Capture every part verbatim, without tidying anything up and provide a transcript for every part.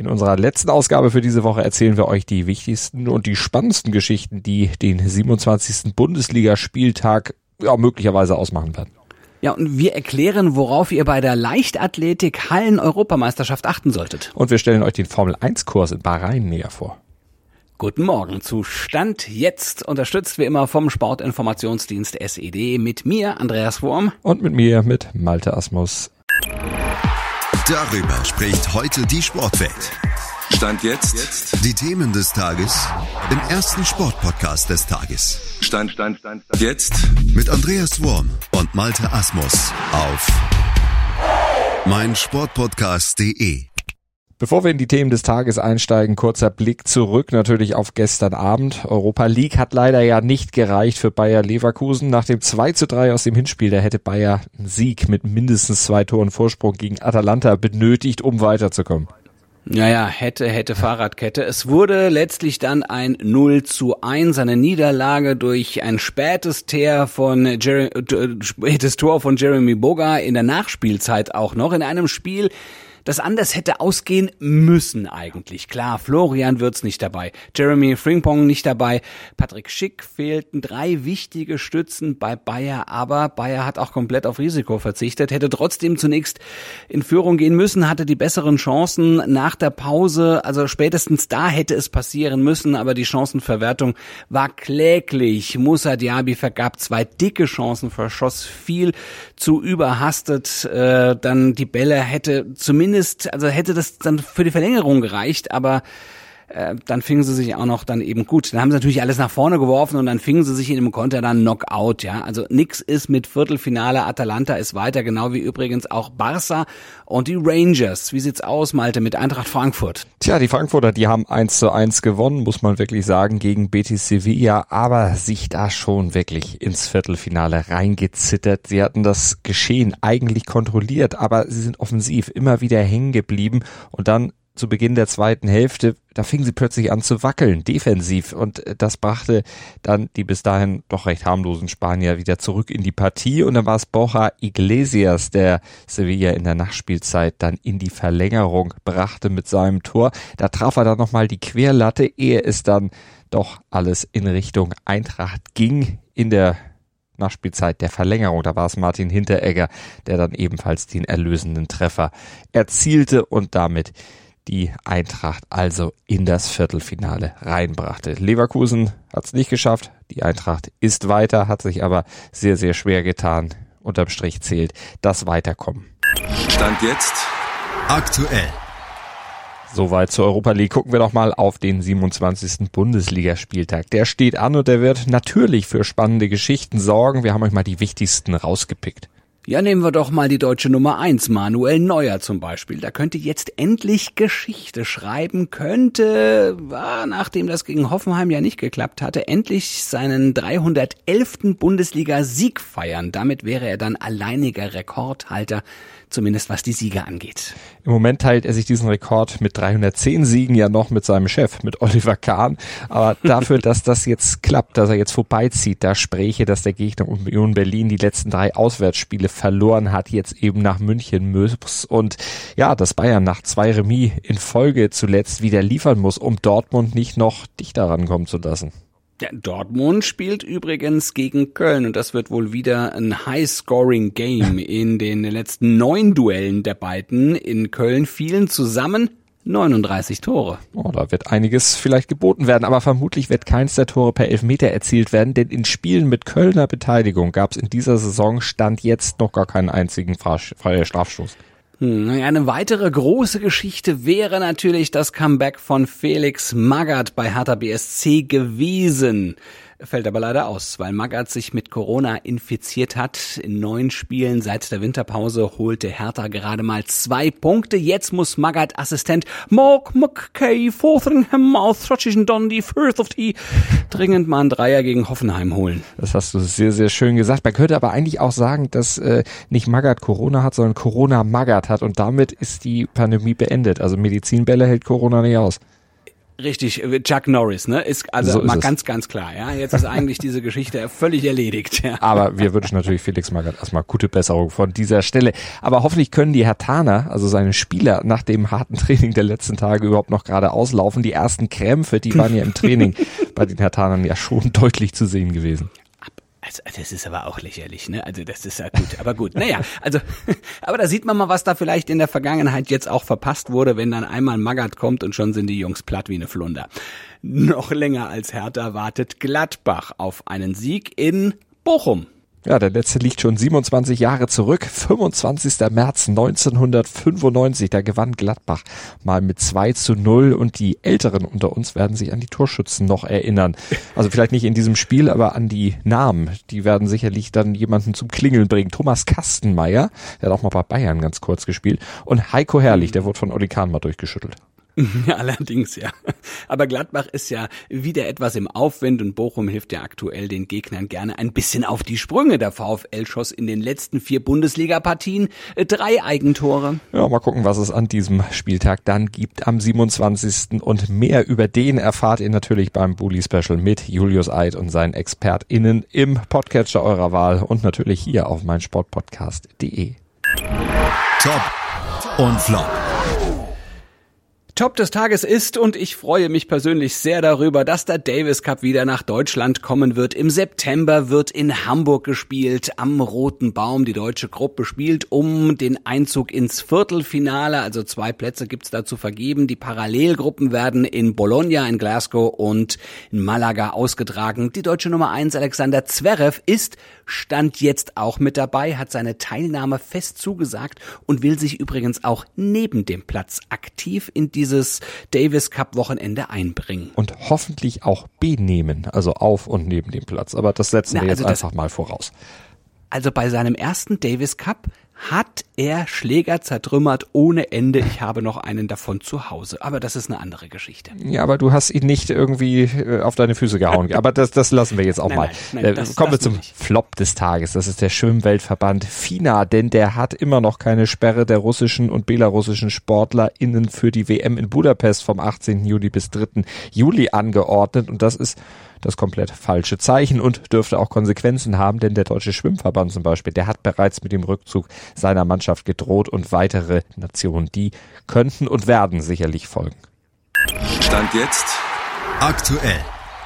In unserer letzten Ausgabe für diese Woche erzählen wir euch die wichtigsten und die spannendsten Geschichten, die den siebenundzwanzigsten Bundesligaspieltag ja, möglicherweise ausmachen werden. Ja, und wir erklären, worauf ihr bei der Leichtathletik Hallen-Europameisterschaft achten solltet. Und wir stellen euch den Formel eins Kurs in Bahrain näher vor. Guten Morgen zu Stand jetzt, unterstützt wie immer vom Sportinformationsdienst S E D mit mir, Andreas Wurm. Und mit mir, mit Malte Asmus. Darüber spricht heute die Sportwelt. Stand jetzt. Die Themen des Tages im ersten Sportpodcast des Tages. Stand, Stand, Stand, Stand. Jetzt. Mit Andreas Wurm und Malte Asmus auf meinsportpodcast punkt de. Bevor wir in die Themen des Tages einsteigen, kurzer Blick zurück natürlich auf gestern Abend. Europa League hat leider ja nicht gereicht für Bayer Leverkusen. Nach dem zwei zu drei aus dem Hinspiel, da hätte Bayer einen Sieg mit mindestens zwei Toren Vorsprung gegen Atalanta benötigt, um weiterzukommen. Naja, hätte, hätte Fahrradkette. Es wurde letztlich dann ein null zu eins, eine Niederlage durch ein spätes Tor von Jeremy, spätes Tor von Jeremy Boga in der Nachspielzeit auch noch in einem Spiel, das anders hätte ausgehen müssen eigentlich. Klar, Florian Wirtz nicht dabei, Jeremy Frimpong nicht dabei, Patrick Schick fehlten, drei wichtige Stützen bei Bayer, aber Bayer hat auch komplett auf Risiko verzichtet, hätte trotzdem zunächst in Führung gehen müssen, hatte die besseren Chancen nach der Pause, also spätestens da hätte es passieren müssen, aber die Chancenverwertung war kläglich. Moussa Diaby vergab zwei dicke Chancen, verschoss viel zu überhastet, äh, dann die Bälle hätte zumindest also hätte das dann für die Verlängerung gereicht, aber äh, dann fingen sie sich auch noch dann eben gut. Dann haben sie natürlich alles nach vorne geworfen und dann fingen sie sich in dem Konter dann Knockout, ja. Also nix ist mit Viertelfinale, Atalanta ist weiter, genau wie übrigens auch Barca und die Rangers. Wie sieht's aus, Malte, mit Eintracht Frankfurt? Tja, die Frankfurter, die haben eins zu eins gewonnen, muss man wirklich sagen, gegen Betis Sevilla, aber sich da schon wirklich ins Viertelfinale reingezittert. Sie hatten das Geschehen eigentlich kontrolliert, aber sie sind offensiv immer wieder hängen geblieben und dann zu Beginn der zweiten Hälfte, da fingen sie plötzlich an zu wackeln, defensiv, und das brachte dann die bis dahin doch recht harmlosen Spanier wieder zurück in die Partie und dann war es Borja Iglesias, der Sevilla in der Nachspielzeit dann in die Verlängerung brachte mit seinem Tor. Da traf er dann nochmal die Querlatte, ehe es dann doch alles in Richtung Eintracht ging in der Nachspielzeit der Verlängerung. Da war es Martin Hinteregger, der dann ebenfalls den erlösenden Treffer erzielte und damit die Eintracht also in das Viertelfinale reinbrachte. Leverkusen hat es nicht geschafft, die Eintracht ist weiter, hat sich aber sehr, sehr schwer getan. Unterm Strich zählt das Weiterkommen. Stand jetzt aktuell. Soweit zur Europa League. Gucken wir doch mal auf den siebenundzwanzigsten Bundesligaspieltag. Der steht an und der wird natürlich für spannende Geschichten sorgen. Wir haben euch mal die wichtigsten rausgepickt. Ja, nehmen wir doch mal die deutsche Nummer eins, Manuel Neuer zum Beispiel. Da könnte jetzt endlich Geschichte schreiben, könnte, ah, nachdem das gegen Hoffenheim ja nicht geklappt hatte, endlich seinen dreihundertelften Bundesliga-Sieg feiern. Damit wäre er dann alleiniger Rekordhalter, zumindest was die Siege angeht. Im Moment teilt er sich diesen Rekord mit dreihundertzehn Siegen ja noch mit seinem Chef, mit Oliver Kahn. Aber dafür, dass das jetzt klappt, dass er jetzt vorbeizieht, da spräche, dass der Gegner Union Berlin die letzten drei Auswärtsspiele verloren hat, jetzt eben nach München muss. Und ja, dass Bayern nach zwei Remis in Folge zuletzt wieder liefern muss, um Dortmund nicht noch dichter rankommen zu lassen. Ja, Dortmund spielt übrigens gegen Köln und das wird wohl wieder ein High-Scoring-Game. In den letzten neun Duellen der beiden in Köln fielen zusammen neununddreißig Tore. Oh, da wird einiges vielleicht geboten werden, aber vermutlich wird keins der Tore per Elfmeter erzielt werden, denn in Spielen mit Kölner Beteiligung gab es in dieser Saison Stand jetzt noch gar keinen einzigen Strafstoß. Eine weitere große Geschichte wäre natürlich das Comeback von Felix Magath bei Hertha B S C gewesen. Fällt aber leider aus, weil Magath sich mit Corona infiziert hat. In neun Spielen seit der Winterpause holte Hertha gerade mal zwei Punkte. Jetzt muss Magath Assistent Mark McKay Fotheringham aus Throttischen Dundee Firth of Tea dringend mal einen Dreier gegen Hoffenheim holen. Das hast du sehr, sehr schön gesagt. Man könnte aber eigentlich auch sagen, dass äh, nicht Magath Corona hat, sondern Corona Magath hat und damit ist die Pandemie beendet. Also Medizinbälle hält Corona nicht aus. Richtig, Chuck Norris, ne? Ist also so ist mal es. ganz, ganz klar, ja. Jetzt ist eigentlich diese Geschichte völlig erledigt, ja. Aber wir wünschen natürlich Felix Magath erstmal gute Besserung von dieser Stelle. Aber hoffentlich können die Herthaner, also seine Spieler, nach dem harten Training der letzten Tage überhaupt noch gerade auslaufen. Die ersten Krämpfe, die waren ja im Training bei den Herthanern ja schon deutlich zu sehen gewesen. Also, das ist aber auch lächerlich, ne? Also, das ist ja gut, aber gut. Naja, also, aber da sieht man mal, was da vielleicht in der Vergangenheit jetzt auch verpasst wurde, wenn dann einmal Magath kommt und schon sind die Jungs platt wie eine Flunder. Noch länger als Hertha wartet Gladbach auf einen Sieg in Bochum. Ja, der letzte liegt schon siebenundzwanzig Jahre zurück. fünfundzwanzigster März neunzehnhundertfünfundneunzig, da gewann Gladbach mal mit zwei zu null und die Älteren unter uns werden sich an die Torschützen noch erinnern. Also vielleicht nicht in diesem Spiel, aber an die Namen. Die werden sicherlich dann jemanden zum Klingeln bringen. Thomas Kastenmeier, der hat auch mal bei Bayern ganz kurz gespielt, und Heiko Herrlich, der wurde von Oli Kahn mal durchgeschüttelt. Ja, allerdings, ja. Aber Gladbach ist ja wieder etwas im Aufwind und Bochum hilft ja aktuell den Gegnern gerne ein bisschen auf die Sprünge. Der VfL schoss in den letzten vier Bundesliga-Partien drei Eigentore. Ja, mal gucken, was es an diesem Spieltag dann gibt am siebenundzwanzigsten Und mehr über den erfahrt ihr natürlich beim Bully-Special mit Julius Eid und seinen ExpertInnen im Podcatcher eurer Wahl und natürlich hier auf meinsportpodcast punkt de. Top und Flop. Top des Tages ist, und ich freue mich persönlich sehr darüber, dass der Davis Cup wieder nach Deutschland kommen wird. Im September wird in Hamburg gespielt, am Roten Baum. Die deutsche Gruppe spielt um den Einzug ins Viertelfinale. Also zwei Plätze gibt's da zu vergeben. Die Parallelgruppen werden in Bologna, in Glasgow und in Malaga ausgetragen. Die deutsche Nummer eins, Alexander Zverev, ist Stand jetzt auch mit dabei, hat seine Teilnahme fest zugesagt und will sich übrigens auch neben dem Platz aktiv in dieses Davis Cup Wochenende einbringen. Und hoffentlich auch benehmen, also auf und neben dem Platz. Aber das setzen Na, wir jetzt also das, einfach mal voraus. Also bei seinem ersten Davis Cup hat er Schläger zertrümmert ohne Ende. Ich habe noch einen davon zu Hause. Aber das ist eine andere Geschichte. Ja, aber du hast ihn nicht irgendwie äh, auf deine Füße gehauen. Aber das, das lassen wir jetzt auch nein, mal. Nein, nein, äh, das, kommen das wir zum nicht. Flop des Tages. Das ist der Schwimmweltverband FINA, denn der hat immer noch keine Sperre der russischen und belarussischen SportlerInnen für die W M in Budapest vom achtzehnten Juli bis dritten Juli angeordnet. Und das ist das komplett falsche Zeichen und dürfte auch Konsequenzen haben, denn der Deutsche Schwimmverband zum Beispiel, der hat bereits mit dem Rückzug seiner Mannschaft gedroht und weitere Nationen, die könnten und werden sicherlich folgen. Stand jetzt aktuell.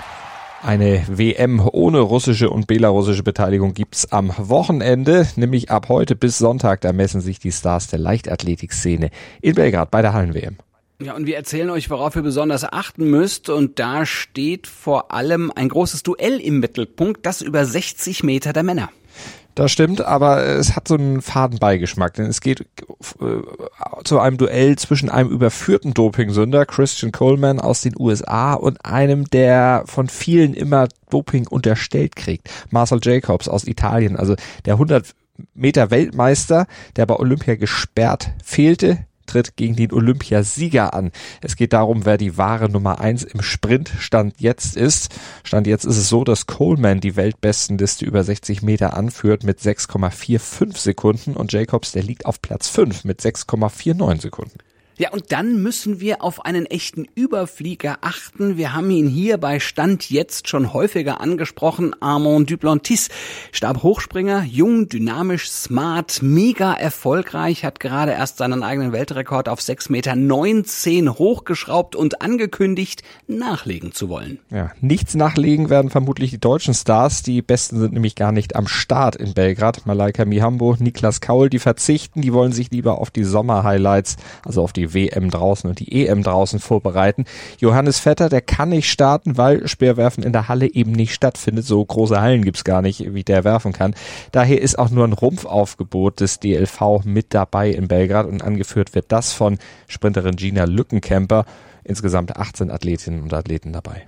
Eine W M ohne russische und belarussische Beteiligung gibt's am Wochenende, nämlich ab heute bis Sonntag. Da messen sich die Stars der Leichtathletikszene in Belgrad bei der Hallen-W M. Ja, und wir erzählen euch, worauf ihr besonders achten müsst. Und da steht vor allem ein großes Duell im Mittelpunkt, das über sechzig Meter der Männer. Das stimmt, aber es hat so einen faden Beigeschmack, denn es geht äh, zu einem Duell zwischen einem überführten Dopingsünder, Christian Coleman aus den U S A, und einem, der von vielen immer Doping unterstellt kriegt, Marcel Jacobs aus Italien, also der hundert Meter Weltmeister, der bei Olympia gesperrt fehlte, tritt gegen den Olympiasieger an. Es geht darum, wer die wahre Nummer eins im Sprint Stand jetzt ist. Stand jetzt ist es so, dass Coleman die Weltbestenliste über sechzig Meter anführt mit sechs Komma fünfundvierzig Sekunden und Jacobs, der liegt auf Platz fünf mit sechs Komma neunundvierzig Sekunden. Ja, und dann müssen wir auf einen echten Überflieger achten. Wir haben ihn hier bei Stand jetzt schon häufiger angesprochen. Armand Duplantis, Stabhochspringer, jung, dynamisch, smart, mega erfolgreich, hat gerade erst seinen eigenen Weltrekord auf sechs Komma neunzehn Meter hochgeschraubt und angekündigt, nachlegen zu wollen. Ja, nichts nachlegen werden vermutlich die deutschen Stars. Die Besten sind nämlich gar nicht am Start in Belgrad. Malaika Mihambo, Niklas Kaul, die verzichten, die wollen sich lieber auf die Sommerhighlights, also auf die W M draußen und die E M draußen vorbereiten. Johannes Vetter, der kann nicht starten, weil Speerwerfen in der Halle eben nicht stattfindet. So große Hallen gibt's gar nicht, wie der werfen kann. Daher ist auch nur ein Rumpfaufgebot des D L V mit dabei in Belgrad und angeführt wird das von Sprinterin Gina Lückenkämper. Insgesamt achtzehn Athletinnen und Athleten dabei.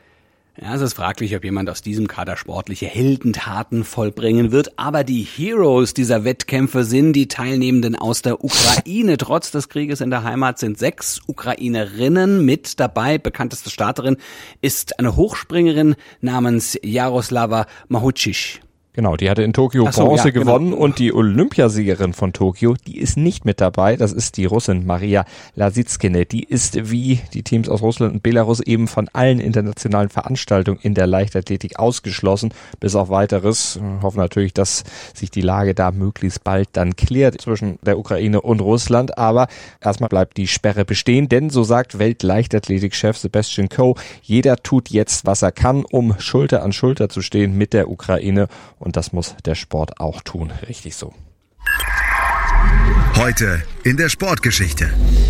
Ja, es ist fraglich, ob jemand aus diesem Kader sportliche Heldentaten vollbringen wird, aber die Heroes dieser Wettkämpfe sind die Teilnehmenden aus der Ukraine. Trotz des Krieges in der Heimat sind sechs Ukrainerinnen mit dabei. Bekannteste Starterin ist eine Hochspringerin namens Jaroslava Mahučič. Genau, die hatte in Tokio so, Bronze ja, genau. gewonnen und die Olympiasiegerin von Tokio, die ist nicht mit dabei. Das ist die Russin Maria Lasitskine. Die ist wie die Teams aus Russland und Belarus eben von allen internationalen Veranstaltungen in der Leichtathletik ausgeschlossen. Bis auf Weiteres. Wir hoffen natürlich, dass sich die Lage da möglichst bald dann klärt zwischen der Ukraine und Russland. Aber erstmal bleibt die Sperre bestehen, denn so sagt Weltleichtathletikchef Sebastian Coe, jeder tut jetzt, was er kann, um Schulter an Schulter zu stehen mit der Ukraine. Und das muss der Sport auch tun. Richtig so. Heute in der Sportgeschichte.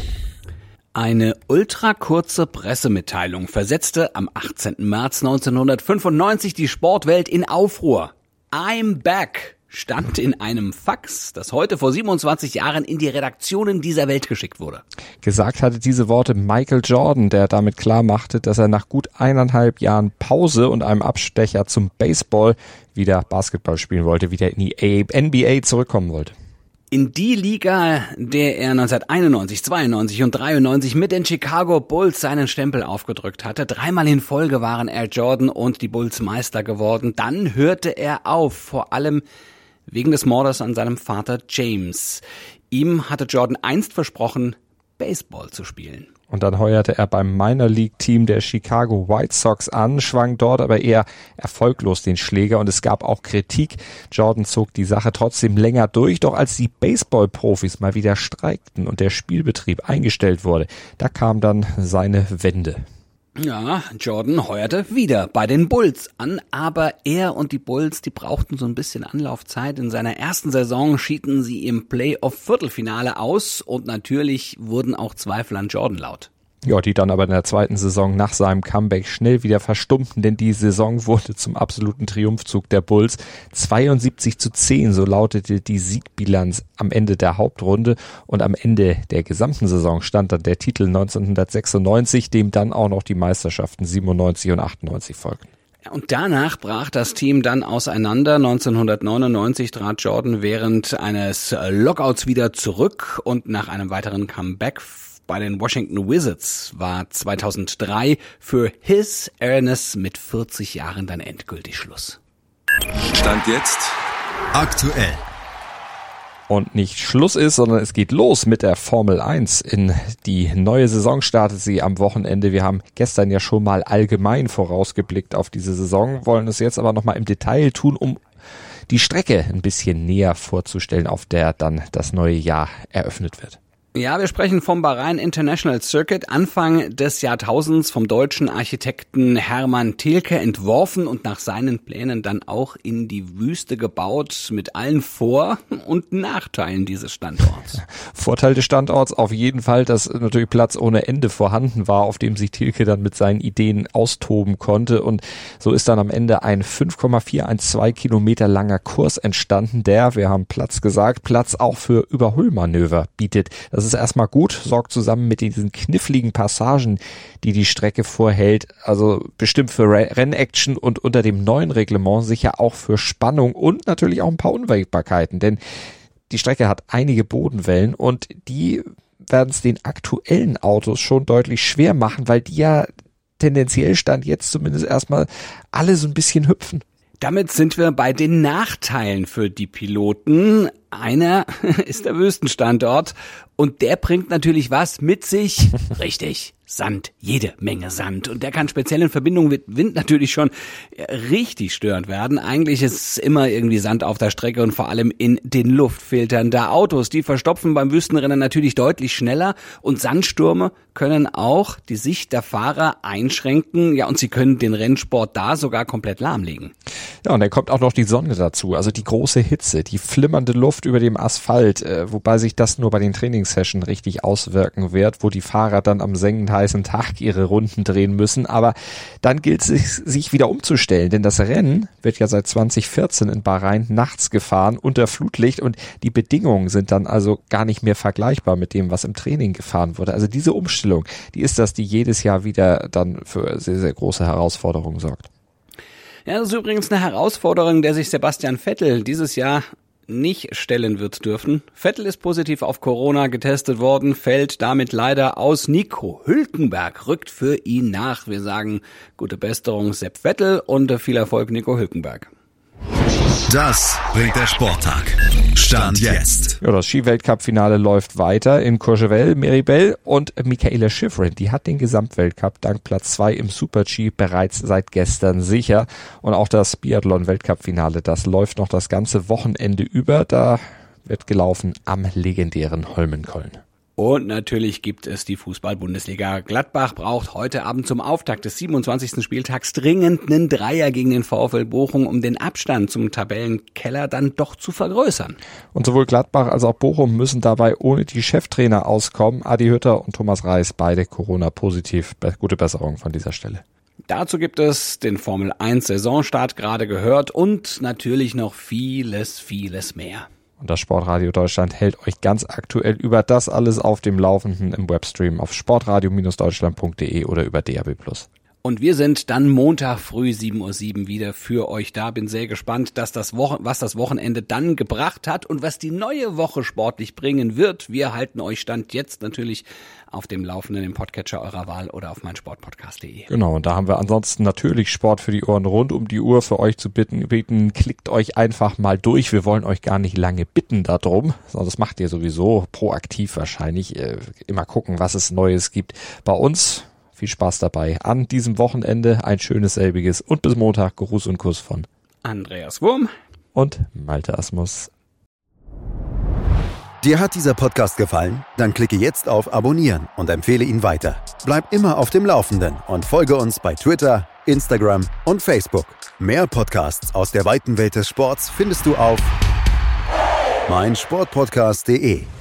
Eine ultrakurze Pressemitteilung versetzte am achtzehnten März neunzehnhundertfünfundneunzig die Sportwelt in Aufruhr. I'm back stand in einem Fax, das heute vor siebenundzwanzig Jahren in die Redaktionen dieser Welt geschickt wurde. Gesagt hatte diese Worte Michael Jordan, der damit klar machte, dass er nach gut eineinhalb Jahren Pause und einem Abstecher zum Baseball wieder Basketball spielen wollte, wieder in die N B A zurückkommen wollte. In die Liga, der er neunzehnhunderteinundneunzig, zweiundneunzig und dreiundneunzig mit den Chicago Bulls seinen Stempel aufgedrückt hatte. Dreimal in Folge waren Air Jordan und die Bulls Meister geworden. Dann hörte er auf, vor allem wegen des Mordes an seinem Vater James. Ihm hatte Jordan einst versprochen, Baseball zu spielen. Und dann heuerte er beim Minor League Team der Chicago White Sox an, schwang dort aber eher erfolglos den Schläger und es gab auch Kritik. Jordan zog die Sache trotzdem länger durch, doch als die Baseball-Profis mal wieder streikten und der Spielbetrieb eingestellt wurde, da kam dann seine Wende. Ja, Jordan heuerte wieder bei den Bulls an, aber er und die Bulls, die brauchten so ein bisschen Anlaufzeit. In seiner ersten Saison schieden sie im Playoff-Viertelfinale aus und natürlich wurden auch Zweifel an Jordan laut. Ja, die dann aber in der zweiten Saison nach seinem Comeback schnell wieder verstummten, denn die Saison wurde zum absoluten Triumphzug der Bulls. zweiundsiebzig zu zehn, so lautete die Siegbilanz am Ende der Hauptrunde und am Ende der gesamten Saison stand dann der Titel neunzehnhundertsechsundneunzig, dem dann auch noch die Meisterschaften siebenundneunzig und achtundneunzig folgten. Und danach brach das Team dann auseinander. neunzehnhundertneunundneunzig trat Jordan während eines Lockouts wieder zurück und nach einem weiteren Comeback bei den Washington Wizards war zweitausenddrei für His Earnest mit vierzig Jahren dann endgültig Schluss. Stand jetzt aktuell. Und nicht Schluss ist, sondern es geht los mit der Formel eins. In die neue Saison startet sie am Wochenende. Wir haben gestern ja schon mal allgemein vorausgeblickt auf diese Saison, wollen es jetzt aber nochmal im Detail tun, um die Strecke ein bisschen näher vorzustellen, auf der dann das neue Jahr eröffnet wird. Ja, wir sprechen vom Bahrain International Circuit, Anfang des Jahrtausends vom deutschen Architekten Hermann Thielke entworfen und nach seinen Plänen dann auch in die Wüste gebaut, mit allen Vor- und Nachteilen dieses Standorts. Vorteil des Standorts auf jeden Fall, dass natürlich Platz ohne Ende vorhanden war, auf dem sich Thielke dann mit seinen Ideen austoben konnte, und so ist dann am Ende ein fünf Komma vierhundertzwölf Kilometer langer Kurs entstanden, der, wir haben Platz gesagt, Platz auch für Überholmanöver bietet. Das ist erstmal gut, sorgt zusammen mit diesen kniffligen Passagen, die die Strecke vorhält, also bestimmt für Rennaction und unter dem neuen Reglement sicher auch für Spannung und natürlich auch ein paar Unwägbarkeiten, denn die Strecke hat einige Bodenwellen und die werden es den aktuellen Autos schon deutlich schwer machen, weil die ja tendenziell Stand jetzt zumindest erstmal alle so ein bisschen hüpfen. Damit sind wir bei den Nachteilen für die Piloten. Einer ist der Wüstenstandort und der bringt natürlich was mit sich. Richtig, Sand, jede Menge Sand. Und der kann speziell in Verbindung mit Wind natürlich schon richtig störend werden. Eigentlich ist immer irgendwie Sand auf der Strecke und vor allem in den Luftfiltern der Autos. Die verstopfen beim Wüstenrennen natürlich deutlich schneller und Sandstürme können auch die Sicht der Fahrer einschränken. Ja, und sie können den Rennsport da sogar komplett lahmlegen. Ja, und dann kommt auch noch die Sonne dazu, also die große Hitze, die flimmernde Luft über dem Asphalt, äh, wobei sich das nur bei den Trainingssessions richtig auswirken wird, wo die Fahrer dann am sengend heißen Tag ihre Runden drehen müssen. Aber dann gilt es, sich, sich wieder umzustellen, denn das Rennen wird ja seit zwanzig vierzehn in Bahrain nachts gefahren unter Flutlicht und die Bedingungen sind dann also gar nicht mehr vergleichbar mit dem, was im Training gefahren wurde. Also diese Umstellung, die ist das, die jedes Jahr wieder dann für sehr, sehr große Herausforderungen sorgt. Ja, das ist übrigens eine Herausforderung, der sich Sebastian Vettel dieses Jahr nicht stellen wird dürfen. Vettel ist positiv auf Corona getestet worden, fällt damit leider aus. Nico Hülkenberg rückt für ihn nach. Wir sagen gute Besserung Sepp Vettel und viel Erfolg Nico Hülkenberg. Das bringt der Sporttag. Stand jetzt. Ja, das Ski-Weltcup-Finale läuft weiter in Courchevel. Meribel und Mikaela Shiffrin, die hat den Gesamtweltcup dank Platz zwei im Super-G bereits seit gestern sicher. Und auch das Biathlon-Weltcup-Finale, das läuft noch das ganze Wochenende über. Da wird gelaufen am legendären Holmenkollen. Und natürlich gibt es die Fußball-Bundesliga. Gladbach braucht heute Abend zum Auftakt des siebenundzwanzigsten Spieltags dringend einen Dreier gegen den VfL Bochum, um den Abstand zum Tabellenkeller dann doch zu vergrößern. Und sowohl Gladbach als auch Bochum müssen dabei ohne die Cheftrainer auskommen. Adi Hütter und Thomas Reis, beide Corona-positiv. Gute Besserung von dieser Stelle. Dazu gibt es den Formel eins Saisonstart gerade gehört und natürlich noch vieles, vieles mehr. Und das Sportradio Deutschland hält euch ganz aktuell über das alles auf dem Laufenden im Webstream auf sportradio Bindestrich deutschland punkt de oder über D A B plus. Und wir sind dann Montag früh sieben Uhr sieben wieder für euch da. Bin sehr gespannt, dass das Wochen- was das Wochenende dann gebracht hat und was die neue Woche sportlich bringen wird. Wir halten euch Stand jetzt natürlich auf dem Laufenden im Podcatcher eurer Wahl oder auf meinsportpodcast punkt de. Genau, und da haben wir ansonsten natürlich Sport für die Ohren rund um die Uhr für euch zu bitten. bitten. Klickt euch einfach mal durch. Wir wollen euch gar nicht lange bitten darum, sondern das macht ihr sowieso proaktiv wahrscheinlich. Äh, immer gucken, was es Neues gibt bei uns. Viel Spaß dabei an diesem Wochenende. Ein schönes selbiges und bis Montag. Gruß und Kuss von Andreas Wurm und Malte Asmus. Dir hat dieser Podcast gefallen? Dann klicke jetzt auf Abonnieren und empfehle ihn weiter. Bleib immer auf dem Laufenden und folge uns bei Twitter, Instagram und Facebook. Mehr Podcasts aus der weiten Welt des Sports findest du auf meinsportpodcast punkt de.